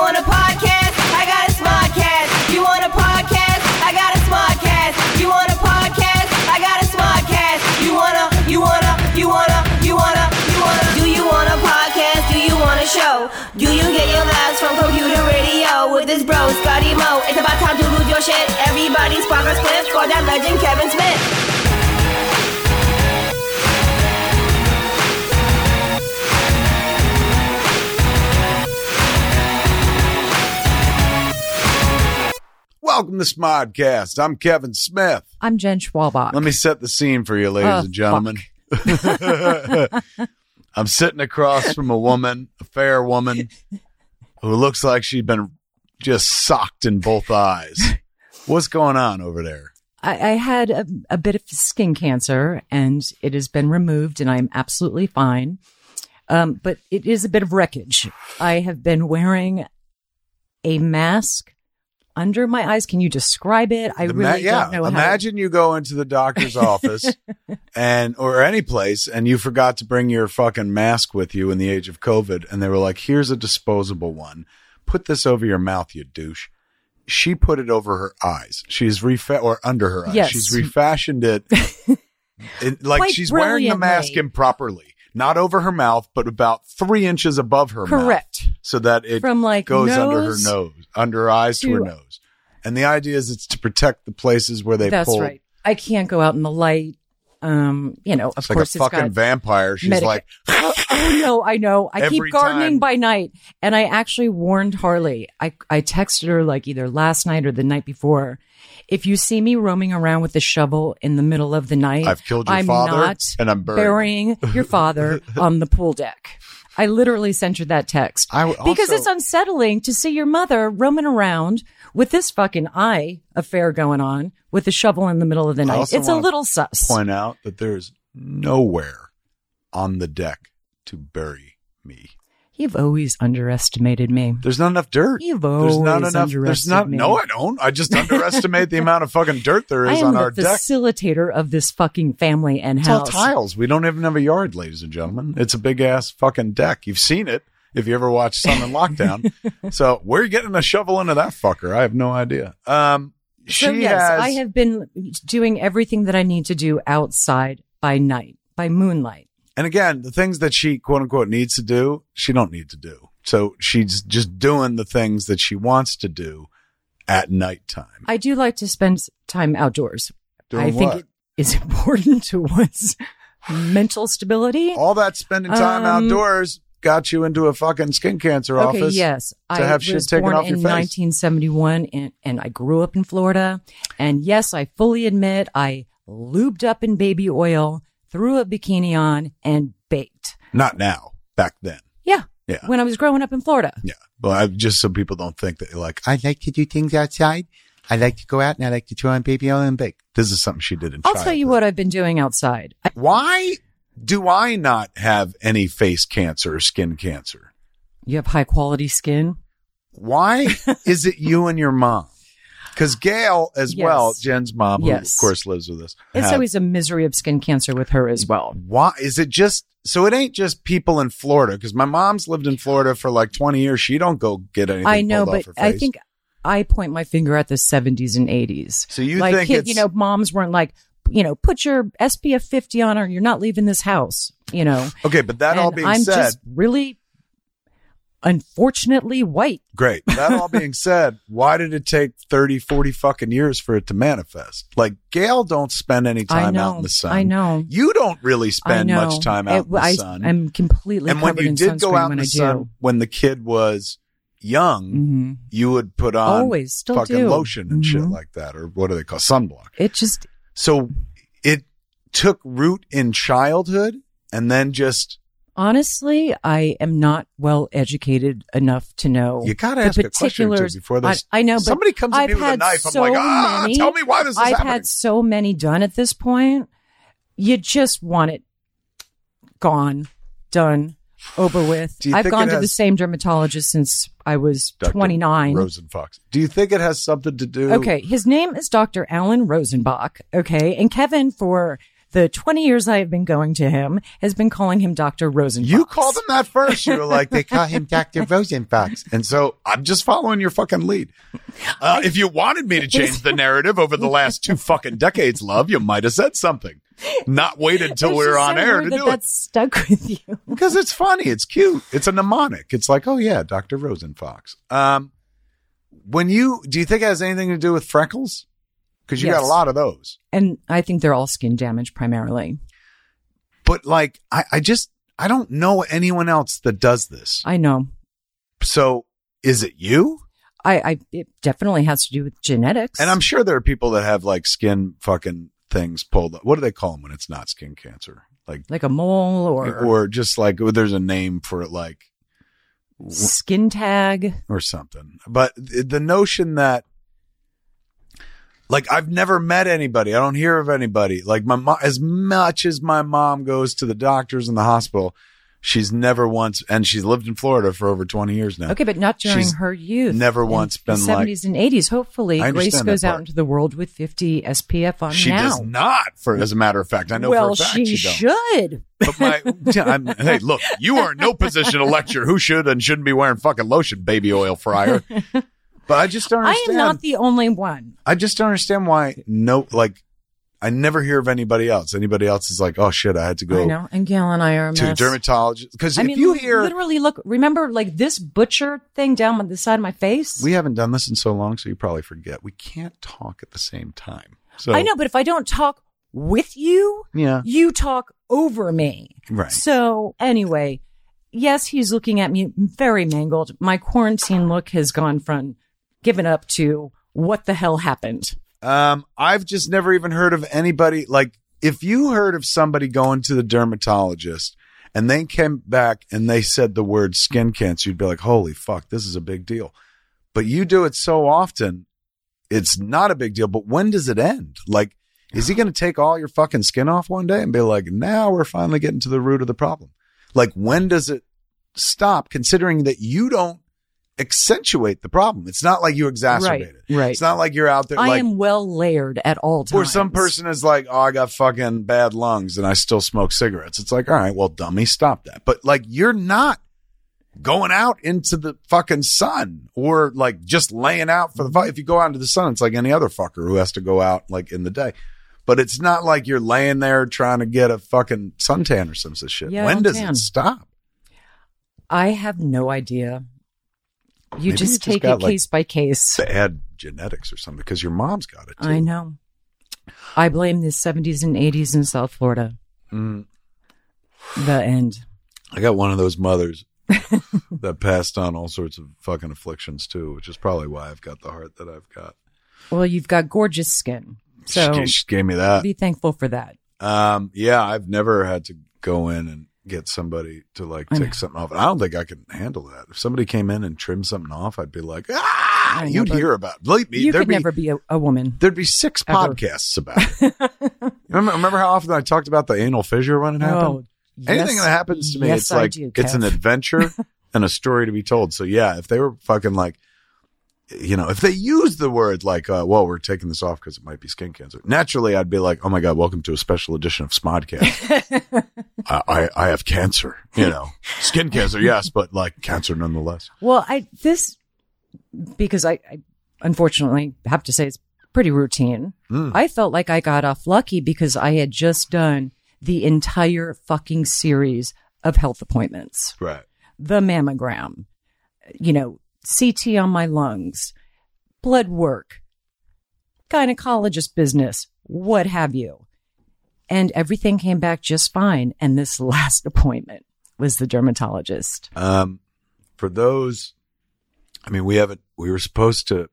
want a podcast? I got a Smodcast. You want a podcast? I got a Smodcast. You want a podcast? I got a Smodcast. You wanna. Do you want a podcast? Do you want a show? Do you get your laughs from computer radio with this bro, Scotty Mo? It's about time to lose your shit. Everybody's Parker Smith for that legend Kevin Smith. Welcome to Smodcast. I'm Kevin Smith. I'm Jen Schwalbach. Let me set the scene for you, ladies and gentlemen. I'm sitting across from a woman, a fair woman, who looks like she'd been just socked in both eyes. What's going on over there? I had a bit of skin cancer, and it has been removed, and I'm absolutely fine. But it is a bit of wreckage. I have been wearing a mask under my eyes. Can you describe it? I really don't know how. Imagine you go into the doctor's office or any place and you forgot to bring your fucking mask with you in the age of COVID. And they were like, here's a disposable one. Put this over your mouth, you douche. She put it over her eyes. Or under her eyes. Yes. She's refashioned it. Like Quite she's wearing the mask improperly. Not over her mouth, but about 3 inches above her mouth. Correct. So that it From like goes nose under her nose, under her eyes to her nose. And the idea is it's to protect the places where they That's pull. right. I can't go out in the light. Of It's like course, a fucking vampire. She's like, oh no, I know. I keep Every gardening time. by night. And I actually warned Harley. I texted her like either last night or the night before. If you see me roaming around with a shovel in the middle of the night, I've killed your I'm father not and I'm burying your father on the pool deck. I literally sent her that text because it's unsettling to see your mother roaming around with this fucking eye affair going on with a shovel in the middle of the night. It's a little sus. Point out that there's nowhere on the deck to bury me. You've always underestimated me. There's not enough dirt. You've always underestimated me. No, I don't. I just underestimate the amount of fucking dirt there is on our deck. I am the facilitator of this fucking family and It's house. all tiles. We don't even have a yard, ladies and gentlemen. It's a big ass fucking deck. You've seen it if you ever watched Sun in Lockdown. So where are you getting a shovel into that fucker? I have no idea. I have been doing everything that I need to do outside by night, by moonlight. And again, the things that she, quote unquote, needs to do, she don't need to do. So she's just doing the things that she wants to do at nighttime. I do like to spend time outdoors. Doing I think what? it is important to one's mental stability. All that spending time outdoors got you into a fucking skin cancer office. Yes. To have shit taken off your face. I was born in 1971 and I grew up in Florida. And yes, I fully admit I lubed up in baby oil, threw a bikini on, and baked. Not now. Back then. Yeah. When I was growing up in Florida. Yeah. Well, just so people don't think that you're like, I like to do things outside. I like to go out and I like to throw on baby oil and bake. This is something she did in childhood. I'll tell you what I've been doing outside. Why do I not have any face cancer or skin cancer? You have high quality skin. Why is it you and your mom? Because Gail as well, Jen's mom, who of course lives with us. It's always a misery of skin cancer with her as well. Why is it just, so it ain't just people in Florida, because my mom's lived in Florida for like 20 years. She don't go get anything I know, pulled but off her face. I think I point my finger at the 70s and 80s. So you like, think it's, moms weren't like, put your SPF 50 on or you're not leaving this house, Okay, but that all being I'm said. I'm just really, unfortunately, white. Great. That all being said, why did it take 30, 40 fucking years for it to manifest? Like, Gail don't spend any time out in the sun. I know. You don't really spend much time out in the sun. I'm completely and when covered you in did go out in when the I sun, do. when the kid was young, you would put on Always, still fucking do. lotion and shit like that, or what do they call sunblock? So it took root in childhood and then just. Honestly, I am not well educated enough to know. You got to ask a question or two before this. I know, but somebody comes at me with a knife. I'm like, tell me why this is happening. I've had so many done at this point. You just want it gone, done, over with. I've gone to the same dermatologist since I was Dr. 29. Rosenfox. Do you think it has something to do? Okay, his name is Dr. Alan Rosenbach. Okay, and Kevin, for the 20 years I have been going to him has been calling him Dr. Rosenfox. You called him that first. You were like, they call him Dr. Rosenfox. And so I'm just following your fucking lead. If you wanted me to change the narrative over the last 2 fucking decades, love, you might have said something. Not waited until we were on air to do it. That's stuck with you. Because it's funny. It's cute. It's a mnemonic. It's like, oh yeah, Dr. Rosenfox. Do you think it has anything to do with freckles? Because you got a lot of those. And I think they're all skin damage primarily. But like, I don't know anyone else that does this. I know. So is it you? It definitely has to do with genetics. And I'm sure there are people that have like skin fucking things pulled up. What do they call them when it's not skin cancer? Like a mole or just like, there's a name for it, like skin tag or something. But the notion that, like, I've never met anybody. I don't hear of anybody. Like my mom, as much as my mom goes to the doctors in the hospital, she's never once, and she's lived in Florida for over 20 years now. Okay, but not during her youth. Never once been the 70s and 80s. Hopefully, Grace goes out into the world with 50 SPF on she now. She does not, as a matter of fact. I know for a fact she should. But hey, look, you are in no position to lecture who should and shouldn't be wearing fucking lotion, baby oil fryer. But I just don't understand. I am not the only one. I just don't understand why I never hear of anybody else. Anybody else is like, oh shit, I had to go. I know. And Gail and I are a to mess. a dermatologist. Because if you hear. Literally, look, remember like this butcher thing down on the side of my face? We haven't done this in so long, so you probably forget. We can't talk at the same time. So I know, but if I don't talk with you, you talk over me. Right. So anyway, yes, he's looking at me very mangled. My quarantine look has gone from given up to what the hell happened. I've just never even heard of anybody. Like, if you heard of somebody going to the dermatologist and they came back and they said the word skin cancer, you'd be like, holy fuck, this is a big deal. But you do it so often, it's not a big deal. But when does it end? Like, is he going to take all your fucking skin off one day and be like, now we're finally getting to the root of the problem? Like, when does it stop, considering that you don't accentuate the problem? It's not like you exacerbate it. Right. It's not like you're out there. I am well layered at all times. Or some person is like, oh, I got fucking bad lungs and I still smoke cigarettes. It's like, all right, well, dummy, stop that. But like, you're not going out into the fucking sun or like just laying out for the fight. If you go out into the sun, it's like any other fucker who has to go out like in the day. But it's not like you're laying there trying to get a fucking suntan or some shit. Yeah, when does it stop? I have no idea. You just take it case by case. Bad genetics or something, because your mom's got it too. I know. I blame the 70s and 80s in South Florida. The end. I got one of those mothers that passed on all sorts of fucking afflictions too, which is probably why I've got the heart that I've got. Well, you've got gorgeous skin. So she gave me that. Be thankful for that. Yeah, I've never had to go in and get somebody to like take something off. I don't think I can handle that. If somebody came in and trimmed something off, I'd be like, you'd hear about it. Believe me, you could never be a woman. There'd be 6 podcasts about it. remember how often I talked about the anal fissure when it happened? Oh, yes. Anything that happens to me, it's like, it's an adventure and a story to be told. So yeah, if they were fucking like, you know, if they use the word like, well, we're taking this off because it might be skin cancer. Naturally, I'd be like, oh my God, welcome to a special edition of Smodcast. I have cancer, you know, skin cancer. Yes, but like cancer nonetheless. Well, because I unfortunately have to say it's pretty routine. I felt like I got off lucky because I had just done the entire fucking series of health appointments. Right. The mammogram, you know, CT on my lungs, blood work, gynecologist business, what have you. And everything came back just fine. And this last appointment was the dermatologist. For those, I mean, we were supposed to,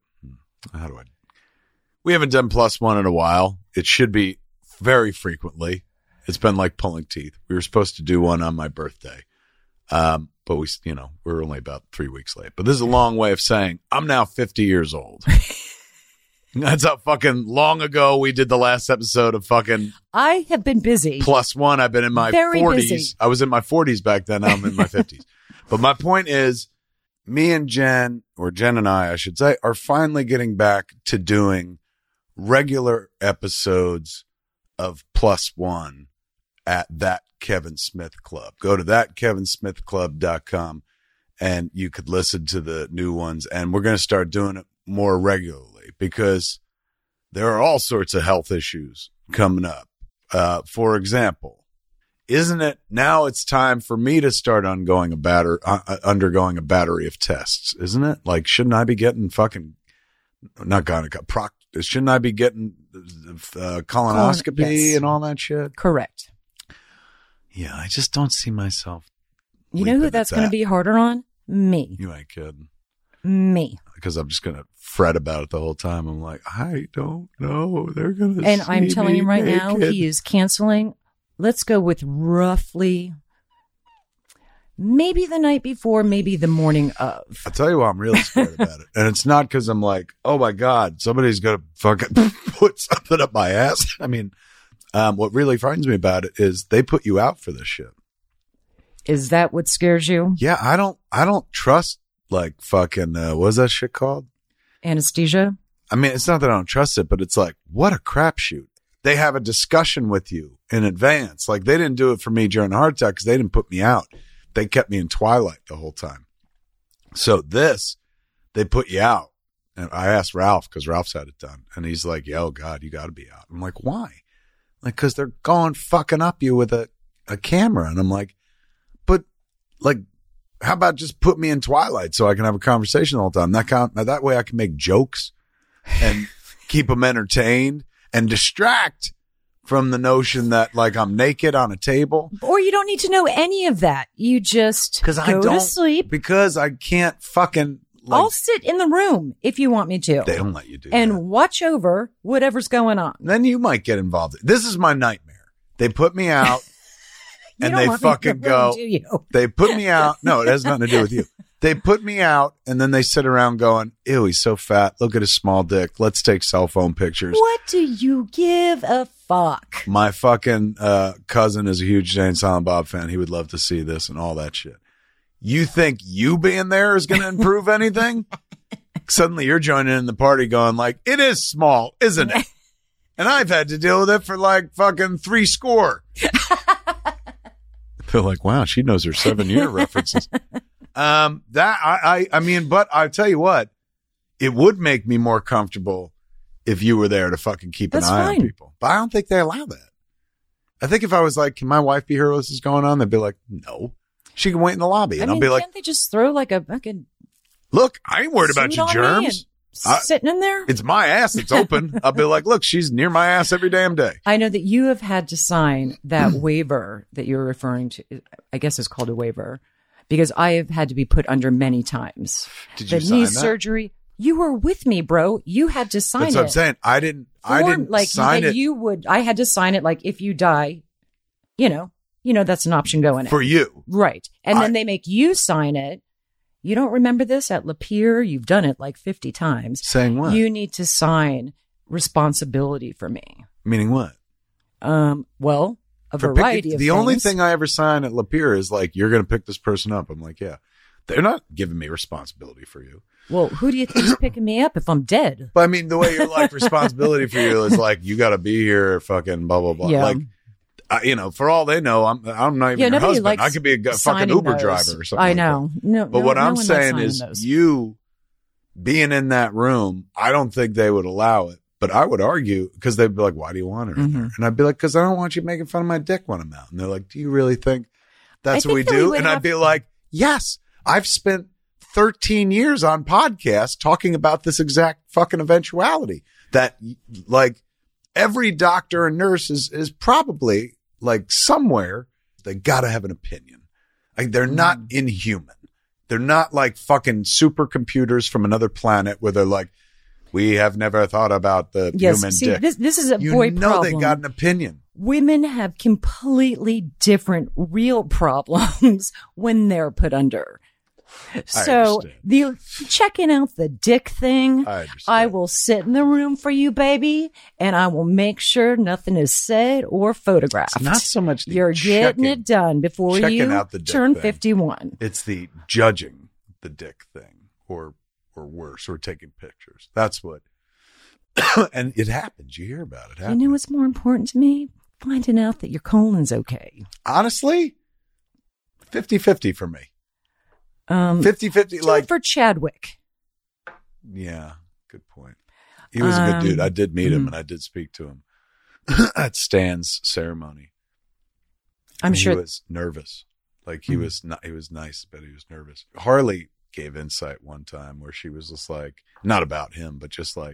we haven't done +1 in a while. It should be very frequently. It's been like pulling teeth. We were supposed to do one on my birthday. But we're only about 3 weeks late. But this is a long way of saying I'm now 50 years old. That's how fucking long ago we did the last episode of fucking. I have been busy. +1. I've been in my 40s. Busy. I was in my 40s back then. Now I'm in my 50s. But my point is, me and Jen and I should say, are finally getting back to doing regular episodes of +1 at That Kevin Smith Club. Go to thatkevinsmithclub.com and you could listen to the new ones. And we're going to start doing it more regularly because there are all sorts of health issues coming up. For example, isn't it now it's time for me to start undergoing a battery of tests, isn't it? Like, shouldn't I be getting shouldn't I be getting colonoscopy Yes. and all that shit? Correct. Yeah, I just don't see myself. You know who that's going to be harder on? Me. You ain't kidding. Me. Because I'm just going to fret about it the whole time. I'm like, I don't know. They're going to And I'm telling you right now, he is canceling. Let's go with roughly maybe the night before, maybe the morning of. I'll tell you why I'm really scared about it. And it's not because I'm like, oh my God, somebody's going to fucking put something up my ass. I mean, what really frightens me about it is they put you out for this shit. Is that what scares you? Yeah, I don't trust like fucking, what's that shit called? Anesthesia? I mean, it's not that I don't trust it, but it's like, what a crapshoot. They have a discussion with you in advance. Like, they didn't do it for me during the heart attack because they didn't put me out. They kept me in twilight the whole time. So this, they put you out. And I asked Ralph because Ralph's had it done. And he's like, yeah, oh God, you got to be out. I'm like, why? Like, because they're going fucking up you with a camera. And I'm like, but like, how about just put me in twilight so I can have a conversation the whole time? That way I can make jokes and keep them entertained and distract from the notion that like I'm naked on a table. Or you don't need to know any of that. You just go to sleep. Because I can't fucking. Like, I'll sit in the room if you want me to. They don't let you do and that. watch over whatever's going on. Then you might get involved. This is my nightmare. They put me out and they fucking go. Do you? They put me out. No, it has nothing to do with you. They put me out and then they sit around going, ew, he's so fat. Look at his small dick. Let's take cell phone pictures. What do you give a fuck? My fucking cousin is a huge Jay and Silent Bob fan. He would love to see this and all that shit. You think you being there is going to improve anything? Suddenly you're joining in the party going like, it is small, isn't it? And I've had to deal with it for like fucking 3 score. They're like, wow, she knows her 7-year references. I mean, but I tell you what, it would make me more comfortable if you were there to fucking keep an eye on people. But I don't think they allow that. I think if I was like, can my wife be here while this is going on? They'd be like, no. She can wait in the lobby. And I'll be like, can't they just throw like a fucking look, I ain't worried about your germs. Sitting in there? It's my ass. It's open. I'll be like, look, she's near my ass every damn day. I know that you have had to sign that waiver that you're referring to. I guess it's called a waiver because I have had to be put under many times. Did you the sign knee that? You were with me, bro. You had to sign it. That's what I'm saying. I didn't like, sign it. I had to sign it like if you die, you know, that's an option going in. For you. Right. And then they make you sign it. You don't remember this at Lapeer? You've done it like 50 times. Saying what? You need to sign responsibility for me. Meaning what? Well, a variety of the things. only thing I ever sign at Lapeer is like, you're going to pick this person up. I'm like, yeah. They're not giving me responsibility for you. Well, who do you think is picking me up if I'm dead? But I mean, the way you're like, responsibility for you is like, you got to be here, fucking blah, blah, blah. Yeah. Like, for all they know, I'm not even your husband. I could be a fucking Uber driver or something. I know. But what I'm saying is you being in that room, I don't think they would allow it. But I would argue because they'd be like, why do you want her in there? And I'd be like, because I don't want you making fun of my dick when I'm out. And they're like, do you really think that's what we do? And I'd be like, yes, I've spent 13 years on podcasts talking about this exact fucking eventuality that like every doctor and nurse is probably like somewhere they got to have an opinion. Like they're not inhuman. They're not like fucking supercomputers from another planet where they're like, we have never thought about the human dick. This is a boy problem. They got an opinion. Women have completely different real problems when they're put under. So the checking out the dick thing, I will sit in the room for you, baby, and I will make sure nothing is said or photographed. It's not so much the you're getting it done before you turn 51. It's the judging the dick thing, or worse, or taking pictures. That's what And it happens. You hear about it. You know what's more important to me? Finding out that your colon's okay. Honestly, 50-50 for me. 50-50. Like for Chadwick. Yeah, good point. He was a good dude. I did meet him and I did speak to him at Stan's ceremony. I'm sure he was nervous. Like he was not. He was nice, but he was nervous. Harley gave insight one time where she was just like, not about him, but just like,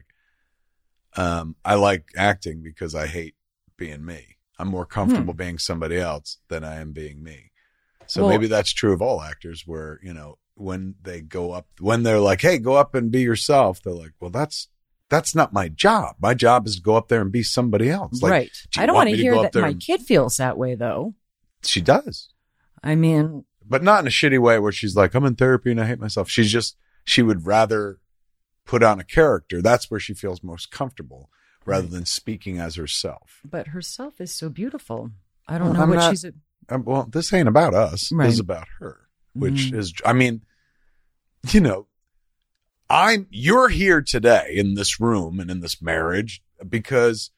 I like acting because I hate being me. I'm more comfortable being somebody else than I am being me. So maybe that's true of all actors where, you know, when they go up, when they're like, hey, go up and be yourself. They're like, well, that's not my job. My job is to go up there and be somebody else. Like, right. I don't want to hear that my kid feels that way though. She does. I mean, but not in a shitty way where she's like, I'm in therapy and I hate myself. She would rather put on a character. That's where she feels most comfortable rather than speaking as herself. But herself is so beautiful. I don't know what she's. Well, this ain't about us. Right. This is about her, which is, I mean, you know, you're here today in this room and in this marriage because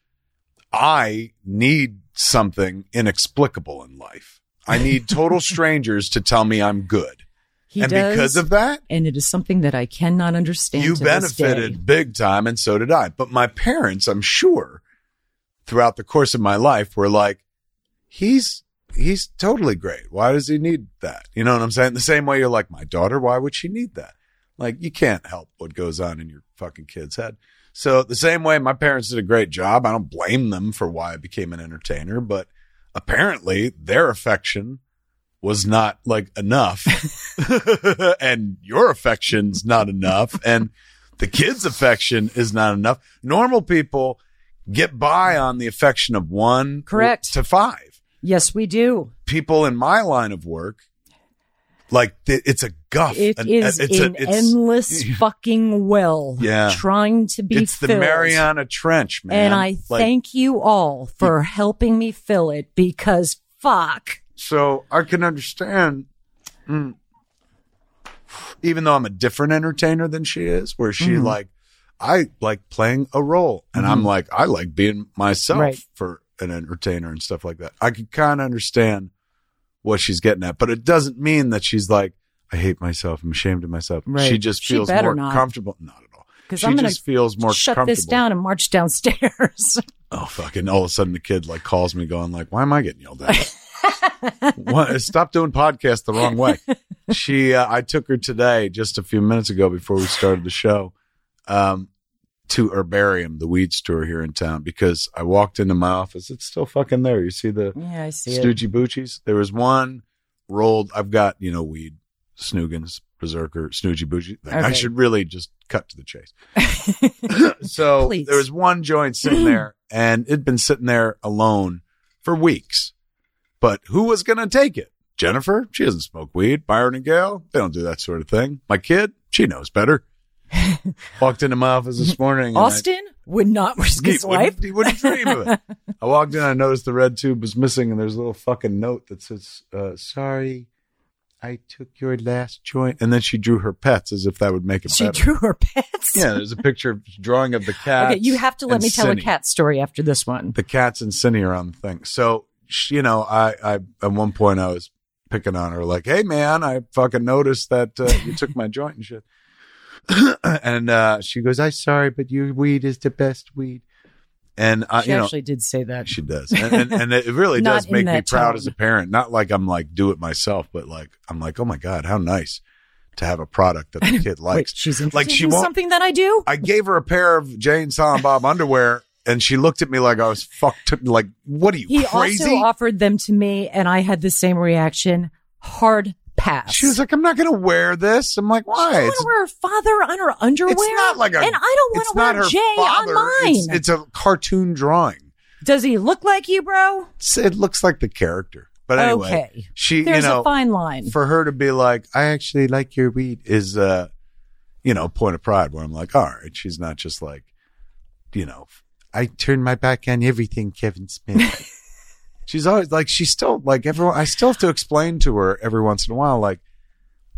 I need something inexplicable in life. I need total strangers to tell me I'm good. Because of that, and it is something that I cannot understand. You benefited big time, and so did I. But my parents, I'm sure, throughout the course of my life, were like, he's totally great. Why does he need that? You know what I'm saying? The same way you're like, my daughter, why would she need that? Like, you can't help what goes on in your fucking kid's head. So the same way my parents did a great job. I don't blame them for why I became an entertainer, but apparently their affection was not like enough and your affection's not enough and the kid's affection is not enough. Normal people get by on the affection of 1 to 5. Yes, we do. People in my line of work, like it's a guff. It's an endless fucking well trying to be filled. It's the Mariana Trench, man. And I thank you all for helping me fill it because fuck. So I can understand, even though I'm a different entertainer than she is, where she I like playing a role and I'm like, I like being myself for an entertainer and stuff like that. I can kind of understand what she's getting at, but it doesn't mean that she's like, I hate myself. I'm ashamed of myself. Right. She just feels more comfortable. Not at all. Because she just feels more shut comfortable. This down and march downstairs. Oh, fucking all of a sudden the kid like calls me going like, why am I getting yelled at? Stop doing podcasts the wrong way. I took her today just a few minutes ago before we started the show, to Herbarium, the weed store here in town, because I walked into my office. It's still fucking there. You see the I see Stoogie Boochies? There was one rolled. I've got, weed, Snoogans, Berserker, Snoogie Boochie. Okay. I should really just cut to the chase. So please. There was one joint sitting there and it'd been sitting there alone for weeks. But who was going to take it? Jennifer? She doesn't smoke weed. Byron and Gail? They don't do that sort of thing. My kid? She knows better. Walked into my office this morning. Austin would not risk his life. He wouldn't dream of it. I walked in, I noticed the red tube was missing, and there's a little fucking note that says, sorry, I took your last joint. And then she drew her pets as if that would make it better. She drew her pets? Yeah, there's a drawing of the cat. Okay, you have to let me tell a cat story after this one. The cats and Cindy are on the thing. So, I at one point I was picking on her like, hey man, I fucking noticed that you took my joint and shit. And she goes, I'm sorry, but your weed is the best weed. And she actually did say that. She does. And it really does make me proud as a parent. Not like I'm like, do it myself, but like, I'm like, oh my God, how nice to have a product that the kid likes. Wait, she's interested in something that I do? I gave her a pair of Jay and Silent Bob underwear. And she looked at me like I was fucked. Like, what are you, crazy? He also offered them to me, and I had the same reaction. Hard pass. She was like, I'm not going to wear this. I'm like, why? She doesn't want to wear her father on her underwear. It's not like and I don't want to wear Jay father. On mine. It's a cartoon drawing. Does he look like you, bro? It looks like the character. But anyway, okay. There's a fine line. For her to be like, I actually like your weed is, point of pride where I'm like, all right, she's not just like, I turned my back on everything, Kevin Smith. She's always like, she's still like everyone. I still have to explain to her every once in a while, like,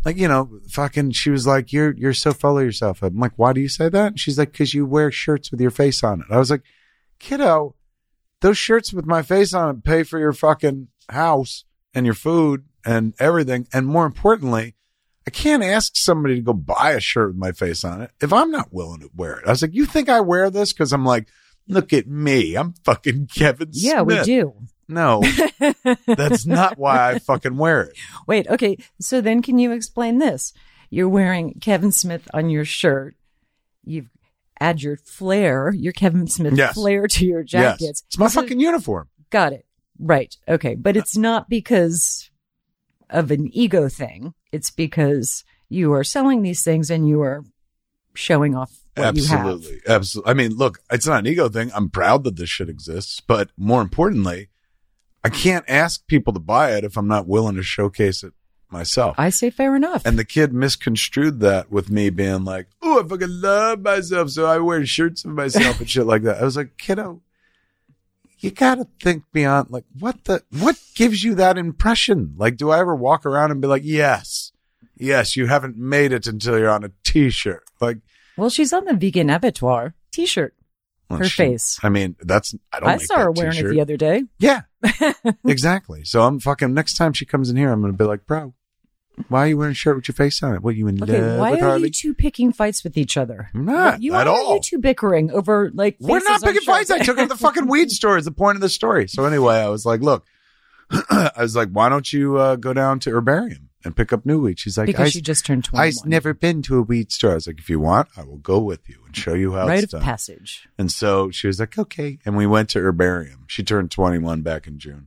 like, you know, fucking, she was like, you're so full of yourself. I'm like, why do you say that? And she's like, because you wear shirts with your face on it. I was like, kiddo, those shirts with my face on it pay for your fucking house and your food and everything. And more importantly, I can't ask somebody to go buy a shirt with my face on it if I'm not willing to wear it. I was like, you think I wear this because I'm like, look at me, I'm fucking Kevin Smith. Yeah, we do. No, that's not why I fucking wear it. Wait, okay. So then can you explain this? You're wearing Kevin Smith on your shirt. You've add your flair, your Kevin Smith flair to your jackets. Yes. It's my fucking uniform. Got it. Right. Okay. But it's not because of an ego thing. It's because you are selling these things and you are showing off what you have. Absolutely. I mean, look, it's not an ego thing. I'm proud that this shit exists. But more importantly, I can't ask people to buy it if I'm not willing to showcase it myself. I say fair enough. And the kid misconstrued that with me being like, oh, I fucking love myself, so I wear shirts of myself and shit like that. I was like, kiddo, you gotta think beyond, like, what gives you that impression? Like, do I ever walk around and be like, yes, you haven't made it until you're on a t-shirt? Like, well, she's on the vegan abattoir t-shirt. Her face. I mean, I saw her wearing it the other day. Yeah, exactly. So I'm fucking, next time she comes in here, I'm going to be like, bro, why are you wearing a shirt with your face on it? What, you in love why with are Harley? you two picking fights with each other? I'm not at all. Why are you two bickering over, like, we're not picking fights. I took her to the fucking weed store is the point of the story. So anyway, I was like, look, I was like, why don't you go down to Herbarium and pick up new weed? She's like, because she just turned 21. I've never been to a weed store. I was like, if you want, I will go with you and show you how Rite it's done. of passage. And so she was like, okay. And we went to Herbarium. She turned 21 back in June.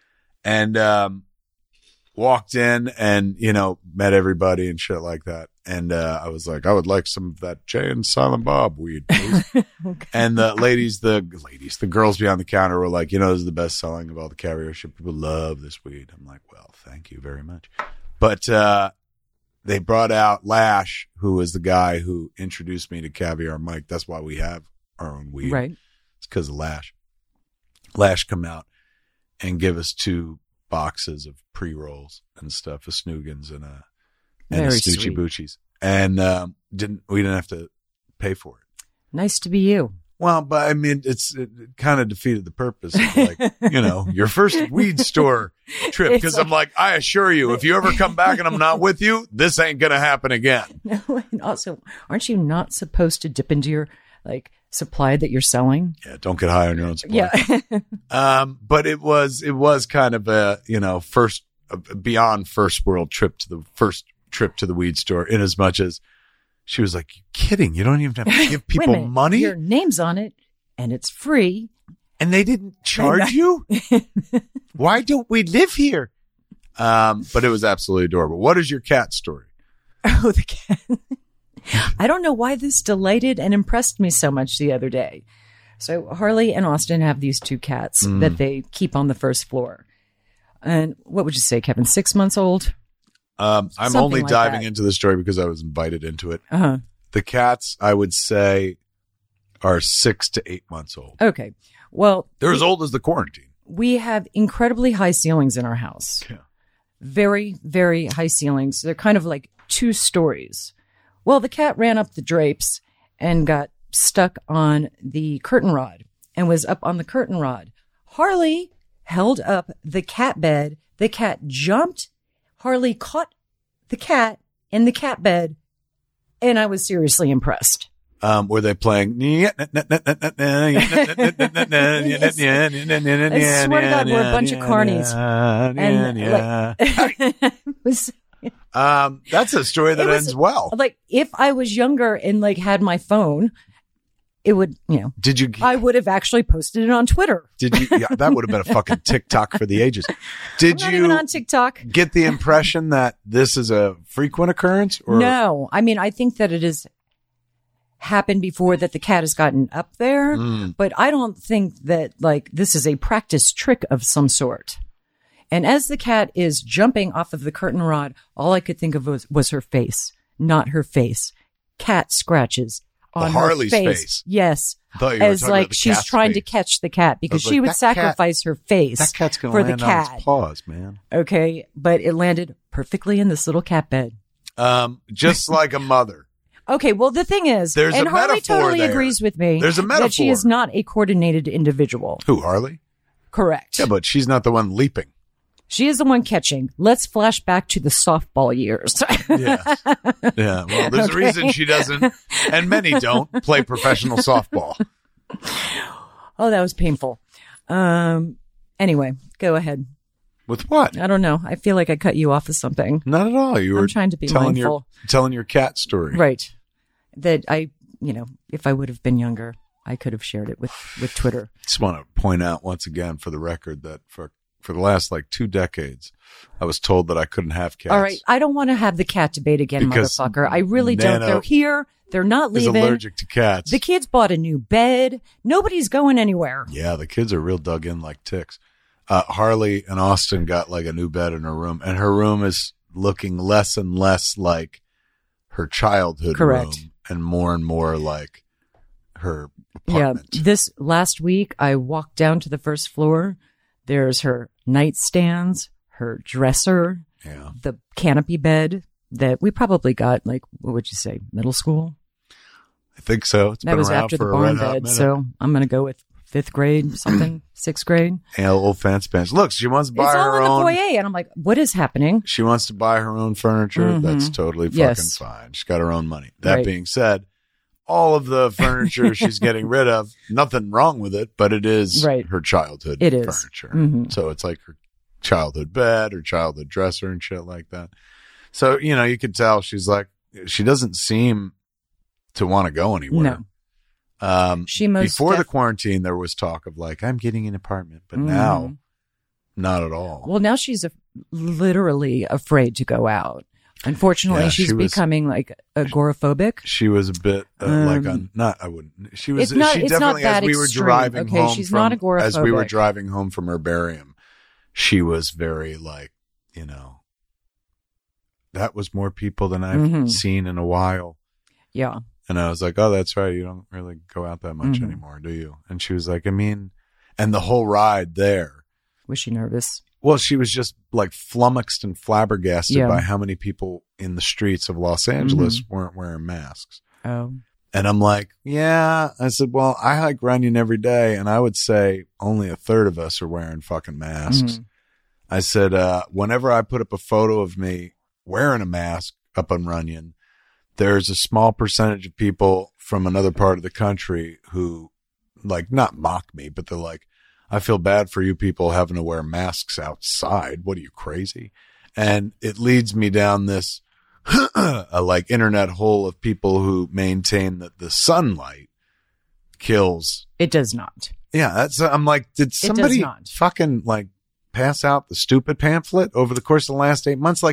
And walked in and, you know, met everybody and shit like that. And I was like, I would like some of that Jay and Silent Bob weed, please. Okay. And the girls behind the counter were like, you know, this is the best selling of all the caviar shit. People love this weed. I'm like, well, thank you very much. But they brought out Lash, who was the guy who introduced me to Caviar Mike. That's why we have our own weed. Right. It's because of Lash. Lash come out and give us 2 boxes of pre-rolls and stuff, a Snoogans and a Snoochie Boochies. And we didn't have to pay for it. Nice to be you. Well, but I mean, it kind of defeated the purpose of, like, you know, your first weed store trip. Because I'm like, I assure you, if you ever come back and I'm not with you, this ain't going to happen again. No, and also, aren't you not supposed to dip into your, like, supply that you're selling? Yeah, don't get high on your own supply. Yeah. But it was kind of a, you know, beyond first world trip to the first trip to the weed store, in as much as she was like, you kidding? You don't even have to give people money? Your name's on it and it's free. And they didn't charge you? Why don't we live here? But it was absolutely adorable. What is your cat story? Oh, the cat. I don't know why this delighted and impressed me so much the other day. So Harley and Austin have these 2 cats that they keep on the first floor. And what would you say, Kevin? 6 months old? I'm Something only like diving that. into the story because I was invited into it. Uh-huh. The cats, I would say, are 6 to 8 months old. Okay. Well, They're as old as the quarantine. we have incredibly high ceilings in our house. Yeah. Very, very high ceilings. They're kind of like 2 stories. Well, the cat ran up the drapes and got stuck on the curtain rod and was up on the curtain rod. Harley held up the cat bed. The cat jumped. Harley caught the cat in the cat bed, and I was seriously impressed. Were they playing? I swear to God, we're a bunch of carnies. And that's a story that ends well. Like, if I was younger and like had my phone, it would, you know. Did you? I would have actually posted it on Twitter. Did you? Yeah, that would have been a fucking TikTok for the ages. Did I'm not you even on TikTok? Get the impression that this is a frequent occurrence? Or? No, I mean, I think that it has happened before, that the cat has gotten up there, but I don't think that like this is a practice trick of some sort. And as the cat is jumping off of the curtain rod, all I could think of was her face, not her face. Cat scratches on Harley's her face. Yes. I thought you were As talking like about the she's cat's trying to face. catch the cat, because I was she like, would that cat- sacrifice her face That cat's going for to the land on cat. its paws, man. Okay. But it landed perfectly in this little cat bed. Just like a mother. Okay, well, the thing is, There's and a Harley metaphor totally there. agrees with me There's a metaphor. that she is not a coordinated individual. Who, Harley? Correct. Yeah, but she's not the one leaping. She is the one catching. Let's flash back to the softball years. Yes. Yeah. Well, there's a reason she doesn't, and many don't, play professional softball. Oh, that was painful. Anyway, go ahead. With what? I don't know. I feel like I cut you off with something. Not at all. You were I'm trying to be telling mindful. telling your cat story. Right. That if I would have been younger, I could have shared it with Twitter. Just want to point out once again for the record that for the last 2 decades, I was told that I couldn't have cats. All right. I don't want to have the cat debate again, Because motherfucker. I really don't. Nano They're here. They're not Is leaving. allergic to cats. The kids bought a new bed. Nobody's going anywhere. Yeah, the kids are real dug in like ticks. Harley and Austin got a new bed in her room, and her room is looking less and less like her childhood Correct. room and more like her apartment. Yeah. This last week, I walked down to the first floor. There's her nightstands, her dresser, Yeah. the canopy bed that we probably got, what would you say, middle school? I think so. It's That been was around after for the a barn red hot bed. minute. So I'm going to go with 5th grade, something, 6th grade. Yeah, old fancy pants. Look, she wants to buy It's all her in the own. foyer. And I'm like, what is happening? She wants to buy her own furniture. Mhm. That's totally fucking Yes. fine. She's got her own money. That Right. being said, all of the furniture she's getting rid of, nothing wrong with it, but it is Right. her childhood It is. furniture. Mhm. So it's like her childhood bed or childhood dresser and shit like that. So, you could tell she's she doesn't seem to want to go anywhere. No. She most before the quarantine, there was talk of I'm getting an apartment, but now, not at all. Well, now she's literally afraid to go out. Unfortunately, Yeah, she's she was- becoming agoraphobic. She was a bit I wouldn't. She was. It's not- she it's not definitely, that as we were extreme, driving okay? home She's from, not as we were agoraphobic. driving home from herbarium, she was very that was more people than I've Mhm. seen in a while. Yeah. And I was like, oh, that's right. You don't really go out that much Mhm. anymore, do you? And she was like, and the whole ride there. Was she nervous? Well, she was just flummoxed and flabbergasted Yeah. by how many people in the streets of Los Angeles Mm-hmm. weren't wearing masks. Oh. And I'm like, yeah. I said, well, I hike Runyon every day, and I would say only a third of us are wearing fucking masks. Mhm. I said, whenever I put up a photo of me wearing a mask up on Runyon, there's a small percentage of people from another part of the country who, not mock me, but they're like, I feel bad for you people having to wear masks outside. What are you, crazy? And it leads me down this internet hole of people who maintain that the sunlight kills. It does not. Yeah, I'm like, did somebody not. fucking pass out the stupid pamphlet over the course of the last 8 months?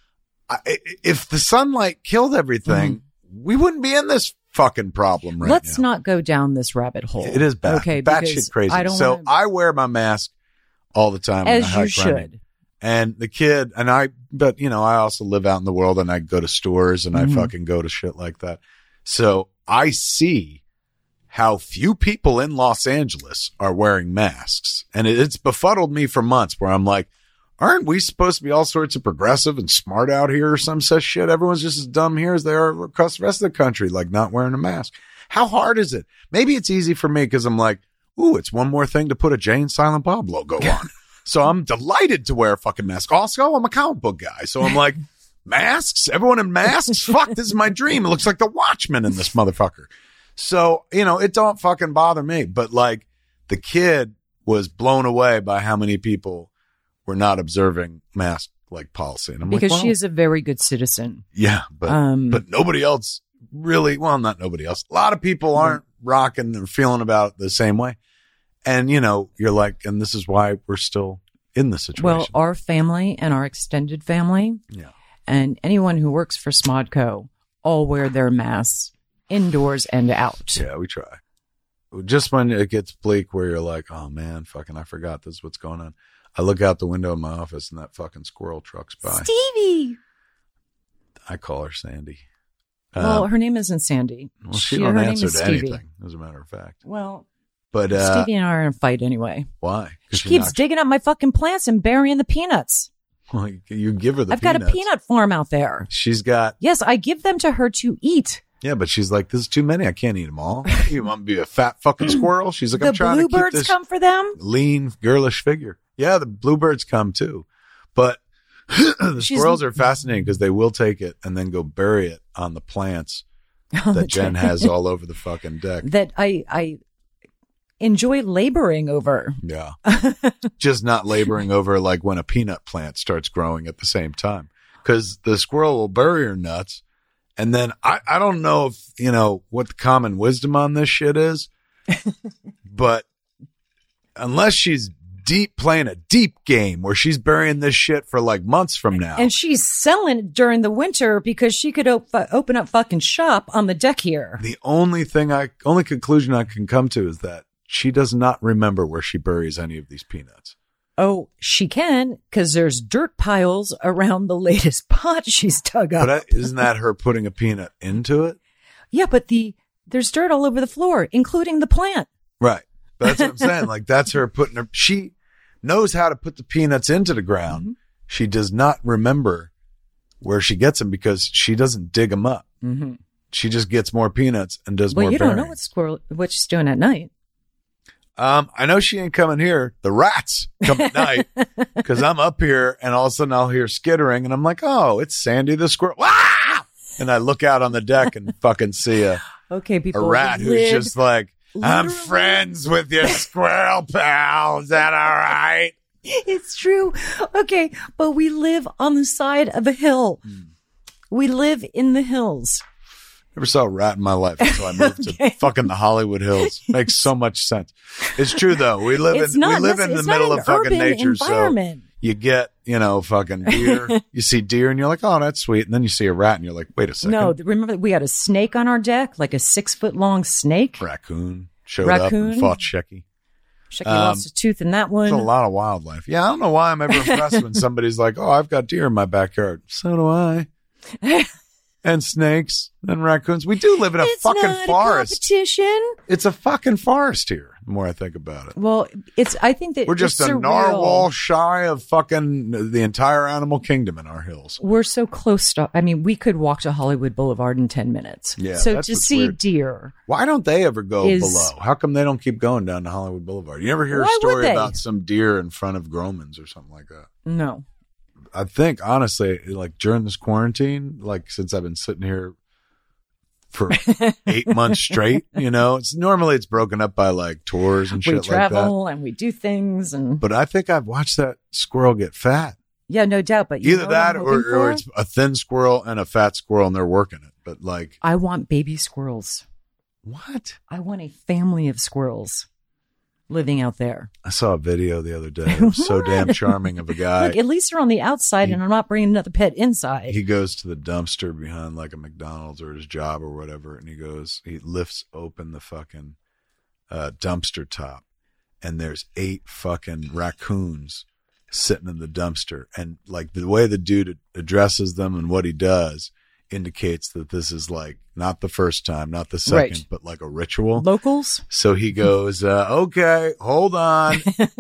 If the sunlight killed everything, we wouldn't be in this fucking problem right now. Let's not go down this rabbit hole. It is bad. Okay, Batshit because crazy. I don't so wanna- I wear my mask all the time. when I as you hike Runyon. should. And the kid and I also live out in the world and I go to stores and Mhm. I fucking go to shit like that. So I see how few people in Los Angeles are wearing masks. And it's befuddled me for months where I'm like, aren't we supposed to be all sorts of progressive and smart out here or some such shit? Everyone's just as dumb here as they are across the rest of the country, not wearing a mask. How hard is it? Maybe it's easy for me because I'm like, ooh, it's one more thing to put a Jay and Silent Bob logo on. So I'm delighted to wear a fucking mask. Also, I'm a comic book guy. So I'm like, masks? Everyone in masks? Fuck, this is my dream. It looks like the Watchmen in this motherfucker. So, it don't fucking bother me. But the kid was blown away by how many people were not observing mask policy. And I'm Because like, she is a very good citizen. yeah, but nobody else really, well, not nobody else. A lot of people aren't rocking or feeling about it the same way. And, you're like, and this is why we're still in this situation. Well, our family and our extended family yeah. and anyone who works for Smodco all wear their masks indoors and out. Yeah, we try. Just when it gets bleak where you're like, oh man, fucking, I forgot this is what's going on. I look out the window of my office and that fucking squirrel truck's by. Stevie! I call her Sandy. Well, her name isn't Sandy. Well, she don't her name answer is to Stevie. anything, as a matter of fact. Well, But Stevie and I are in a fight anyway. why? 'Cause She keeps knocked- digging up my fucking plants and burying the peanuts. Well, you give her the I've got a peanut farm out there. She's got... Yes, I give them to her to eat. Yeah, but she's like, this is too many. I can't eat them all. You want to be a fat fucking squirrel? She's like, I'm trying to keep bluebirds this come for them? lean, girlish figure. Yeah, the bluebirds come too. But the squirrels are fascinating because they will take it and then go bury it on the plants that Jen has all over the fucking deck. That I enjoy laboring over. Yeah. Just not laboring over like when a peanut plant starts growing at the same time. Because the squirrel will bury her nuts. And then I don't know if, you know, what the common wisdom on this shit is. But unless she's playing a deep game where she's burying this shit for like months from now. And she's selling it during the winter because she could open up fucking shop on the deck here. The only conclusion I can come to is that she does not remember where she buries any of these peanuts. Oh, she can, because there's dirt piles around the latest pot she's dug up. But isn't that her putting a peanut into it? Yeah, but there's dirt all over the floor, including the plant. Right. That's what I'm saying. Like, that's her she knows how to put the peanuts into the ground. Mm-hmm. She does not remember where she gets them because she doesn't dig them up. Mm-hmm. She just gets more peanuts and does more burying. Well, you don't know what she's doing at night. I know she ain't coming here. The rats come at night because I'm up here and all of a sudden I'll hear skittering and I'm like, oh, it's Sandy the squirrel. Ah! And I look out on the deck and fucking see a rat who's just like, I'm friends with your squirrel pal. Is that all right? It's true. Okay. But we live on the side of a hill. We live in the hills. Never saw a rat in my life until I moved to fucking the Hollywood Hills. Makes so much sense. It's true though. We live in the middle of fucking nature. So you get, fucking deer. You see deer and you're like, oh, that's sweet. And then you see a rat and you're like, wait a second. No, remember we had a snake on our deck, like a 6-foot-long snake. Raccoon showed up and fought Shecky. Shecky lost a tooth in that one. There's a lot of wildlife. Yeah, I don't know why I'm ever impressed when somebody's like, oh, I've got deer in my backyard. So do I. And snakes and raccoons. We do live in a fucking forest. Competition. It's a fucking forest here, the more I think about it. Well, I think that we're just a narwhal shy of fucking the entire animal kingdom in our hills. We're so close to, we could walk to Hollywood Boulevard in 10 minutes. Yeah. So to see weird. Deer. Why don't they ever go below? How come they don't keep going down to Hollywood Boulevard? You never hear a story about some deer in front of Groman's or something like that? No. I think, honestly, like during this quarantine, like since I've been sitting here for 8 months straight, normally it's broken up by like tours and shit like that. We travel and we do things. But I think I've watched that squirrel get fat. Yeah, no doubt. But either that or it's a thin squirrel and a fat squirrel and they're working it. But like, I want baby squirrels. What? I want a family of squirrels living out there. I saw a video the other day. It was so damn charming of a guy. Look, at least they're on the outside and I'm not bringing another pet inside. He goes to the dumpster behind like a McDonald's or his job or whatever. And he lifts open the fucking dumpster top and there's 8 fucking raccoons sitting in the dumpster. And like the way the dude addresses them and what he does indicates that this is like not the first time, not the second, but like a ritual. Locals. So he goes, okay, hold on.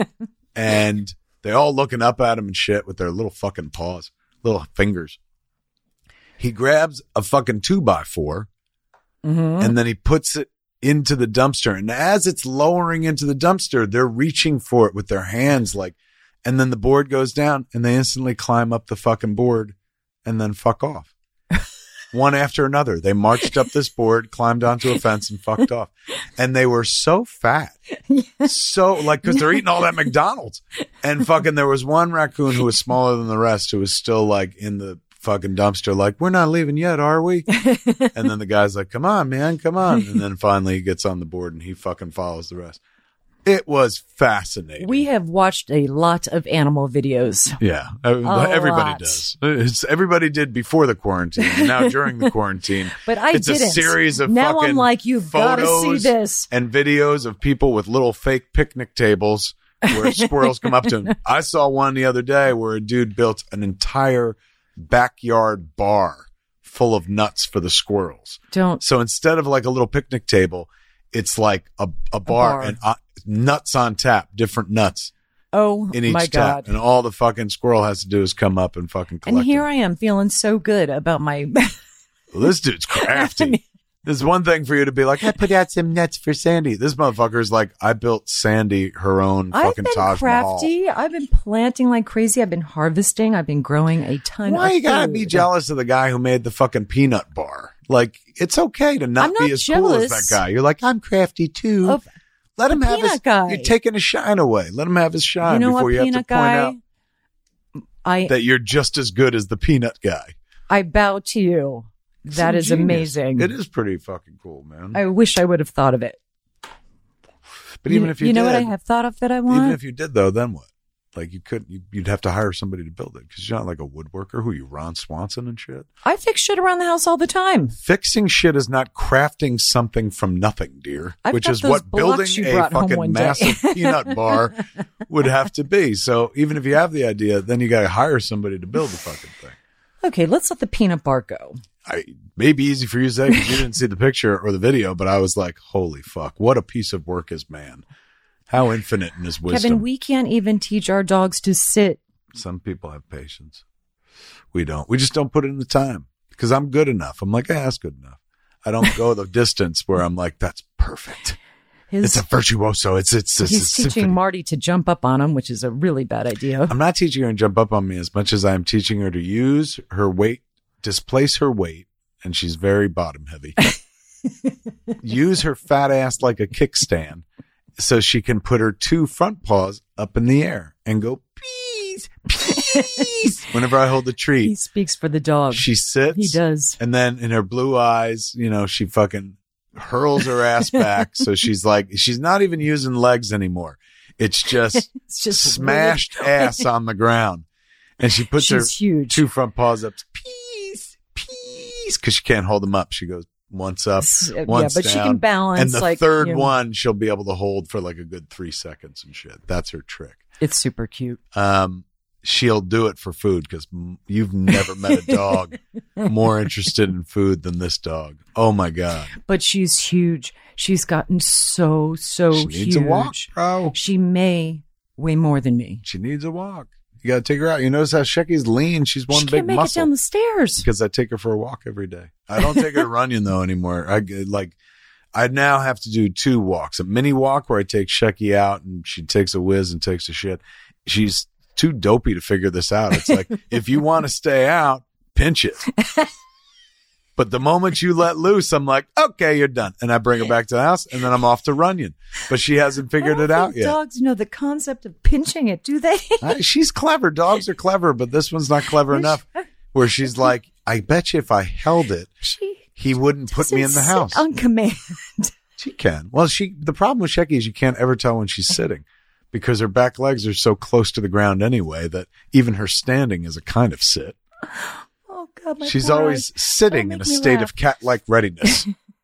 And they all looking up at him and shit with their little fucking paws, little fingers. He grabs a fucking 2x4 and then he puts it into the dumpster. And as it's lowering into the dumpster, they're reaching for it with their hands and then the board goes down and they instantly climb up the fucking board and then fuck off. One after another. They marched up this board, climbed onto a fence and fucked off. And they were so fat. So cause they're eating all that McDonald's. And fucking there was one raccoon who was smaller than the rest who was still like in the fucking dumpster, like, we're not leaving yet, are we? And then the guy's like, come on, man, come on. And then finally he gets on the board and he fucking follows the rest. It was fascinating. We have watched a lot of animal videos. Yeah, everybody does. Everybody did before the quarantine. And now during the quarantine, but it's didn't. A series of now fucking I'm like, you've got to see this and videos of people with little fake picnic tables where squirrels come up to them. I saw one the other day where a dude built an entire backyard bar full of nuts for the squirrels. So instead of like a little picnic table, it's like a bar and nuts on tap, different nuts. Oh in each my tap. God. And all the fucking squirrel has to do is come up and fucking collect And here it. I am feeling so good about my. Well, this dude's crafty. There's one thing for you to be like, I put out some nuts for Sandy. This motherfucker's like, I built Sandy her own I've fucking been Taj Mahal. crafty. I've been planting like crazy. I've been harvesting. I've been growing a ton Why of you gotta food. be jealous of the guy who made the fucking peanut bar? Like, it's okay to not I'm be not as cool as jealous that guy. You're like, I'm crafty too. Of Let him the have his. peanut guy. You're taking his shine away. Let him have his shine You know before what, you have to peanut point out guy? that you're just as good as the peanut guy. I bow to you. That is Genius. amazing. It is pretty fucking cool, man. I wish I would have thought of it. But even if you know did, what I have thought of that I want? even if you did though, then what? Like you couldn't. You'd have to hire somebody to build it because you're not like a woodworker. Who you, Ron Swanson and shit? I fix shit around the house all the time. Fixing shit is not crafting something from nothing, dear. I've which got is those what building blocks you a brought home fucking one day. massive peanut bar would have to be. So even if you have the idea, then you got to hire somebody to build the fucking thing. Okay, let's let the peanut bar go. May be easy for you to say because you didn't see the picture or the video, but I was like, holy fuck, what a piece of work is man. How infinite in his wisdom. Kevin, we can't even teach our dogs to sit. Some people have patience. We don't. We just don't put in the time because I'm good enough. I'm like, that's good enough. I don't go the distance where I'm like, that's perfect. It's a virtuoso. It's He's a teaching symphony. Marty to jump up on him, which is a really bad idea. I'm not teaching her to jump up on me as much as I'm teaching her to use her weight, displace her weight, and she's very bottom heavy. Use her fat ass like a kickstand so she can put her two front paws up in the air and go, peace, peace. Whenever I hold the He treat, speaks for the dog. she sits. He does. And then in her blue eyes, she fucking hurls her ass back. So she's like, she's not even using legs anymore. It's just, It's just smashed ass on the ground. And she puts her She's huge. two front paws up. Peace, peace. Cause she can't hold them up. She goes once up, Yeah, once but down. she can balance. And the like, third you know, one, she'll be able to hold for like a good 3 seconds and shit. That's her trick. It's super cute. She'll do it for food because you've never met a dog more interested in food than this dog. Oh my God. But she's huge. She's gotten so She huge. needs a walk, bro. She may weigh more than me. She needs a walk. You got to take her out. You notice how Shecky's lean. She's one She big can't make muscle. it down the stairs. Because I take her for a walk every day. I don't take her to Runyon though anymore. I now have to do 2 walks. A mini walk where I take Shecky out and she takes a whiz and takes a shit. She's too dopey to figure this out. It's like, if you want to stay out, pinch it. But the moment you let loose, I'm like, okay, you're done. And I bring her back to the house and then I'm off to Runyon. But she hasn't figured I it don't out think yet. Dogs know the concept of pinching it, do they? She's clever. Dogs are clever, but this one's not clever enough. Where she's like, I bet you if I held it, he wouldn't put me in the doesn't house. sit on command. She can. Well, the problem with Shecky is you can't ever tell when she's sitting because her back legs are so close to the ground anyway that even her standing is a kind of sit. Oh God, my She's poor always eyes. sitting Don't in a make me state laugh. of cat-like readiness.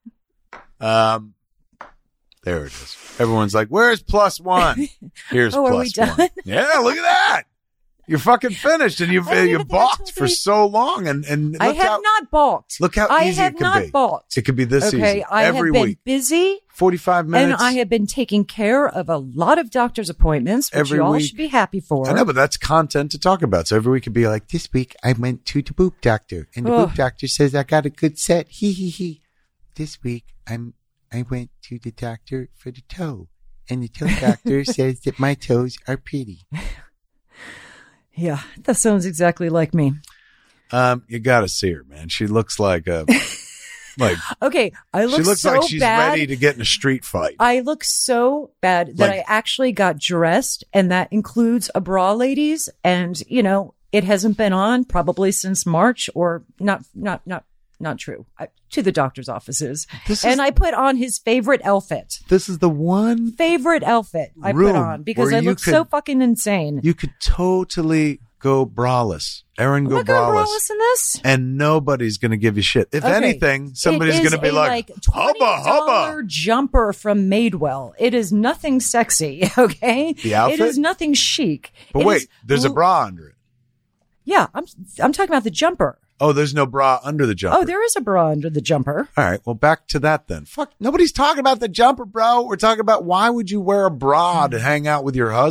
There it is. Everyone's like, where's +1? Here's Oh, are we +1. done? Yeah, look at that. You're fucking finished and I don't you even think I balked told for you. so long and I look have how, not balked. look how I easy have it can not be. balked. It could be this Okay, easy. I Every have been week. busy 45 minutes. and I have been taking care of a lot of doctor's appointments, which Every you all week. should be happy for. I know, but that's content to talk about. So every week could be like, this week I went to the boob doctor and the Ugh. boob doctor says I got a good set. He, he, he. This week I went to the doctor for the toe and the toe doctor says that my toes are pretty. Yeah, that sounds exactly like me. You gotta see her, man. She looks like Okay, I look she looks so like she's bad. ready to get in a street fight. I look so bad that Like- I actually got dressed, and that includes a bra, ladies. And it hasn't been on probably since March, or not true. To the doctor's offices, and I put on his favorite outfit. This is the one Favorite outfit I put room on because where I you look so could- fucking insane. you could totally go braless. Erin, Am go I going braless. braless in this? And nobody's going to give you shit. If Okay. anything, somebody's It going to is be a, like, hubba, $20 hubba. jumper from Madewell. It is nothing sexy, okay? The outfit? It is nothing chic. But It wait, is there's a bra under it. Yeah, I'm talking about the jumper. Oh, there's no bra under the jumper. Oh, there is a bra under the jumper. All right. Well, back to that then. Fuck. Nobody's talking about the jumper, bro. We're talking about why would you wear a bra to hang out with your husband?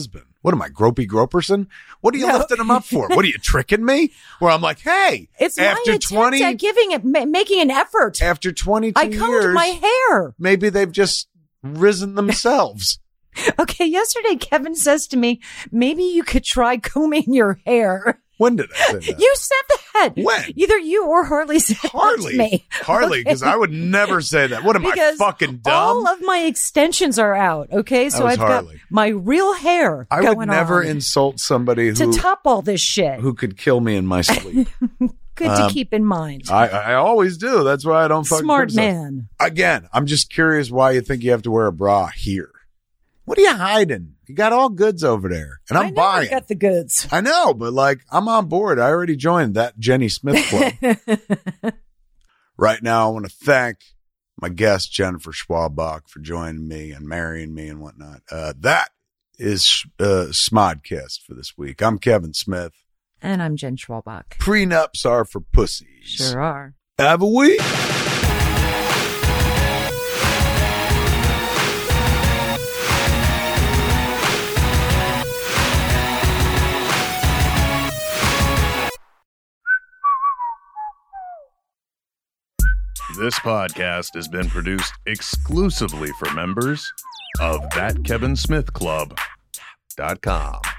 What am I, Gropey Groperson? What are you lifting him up for? What are you, tricking me? Where I'm like, hey, It's after my attempt at giving it, making an effort. after 22 I combed years, my hair. maybe they've just risen themselves. Okay, yesterday Kevin says to me, maybe you could try combing your hair. When did I say that? You said that. When? Either you or Harley said that to me. Hardly, because I would never say that. What am I, Because fucking dumb? all of my extensions are out, okay? So was I've Harley. got my real hair I going would never on insult somebody to who top all this shit. could kill me in my sleep. Good to keep in mind. I always do. That's why I don't fucking Smart criticize. man. Again, I'm just curious why you think you have to wear a bra here. What are you hiding? You got all goods over there, and I'm I know buying. I got the goods. I know, but like, I'm on board. I already joined that Jenny Smith club. Right now, I want to thank my guest, Jennifer Schwalbach, for joining me and marrying me and whatnot. That is Smodcast for this week. I'm Kevin Smith. And I'm Jen Schwalbach. Prenups are for pussies. Sure are. Have a week. This podcast has been produced exclusively for members of ThatKevinSmithClub.com.